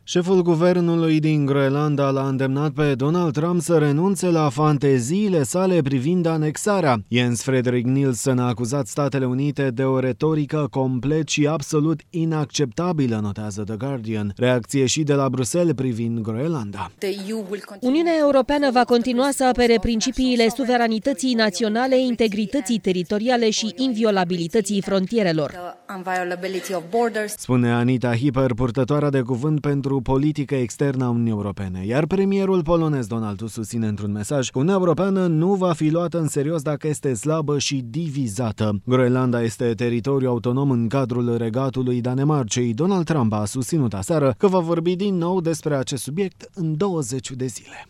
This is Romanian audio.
Șeful guvernului din Groenlanda l-a îndemnat pe Donald Trump să renunțe la fanteziile sale privind anexarea. Jens Frederik Nielsen a acuzat Statele Unite de o retorică complet și absolut inacceptabilă, notează The Guardian. Reacție și de la Bruxelles privind Groenlanda. Uniunea Europeană va continua să apere principiile suveranității naționale, integrității teritoriale și inviolabilității frontierelor, spune Anita Hyper, purtătoarea de cuvânt pentru politică externă a Uniunii Europene, iar premierul polonez Donald Tusk susține într-un mesaj că Uniunea Europeană nu va fi luată în serios dacă este slabă și divizată. Groenlanda este teritoriu autonom în cadrul regatului Danemarcei. Donald Trump a susținut aseară că va vorbi din nou despre acest subiect în 20 de zile.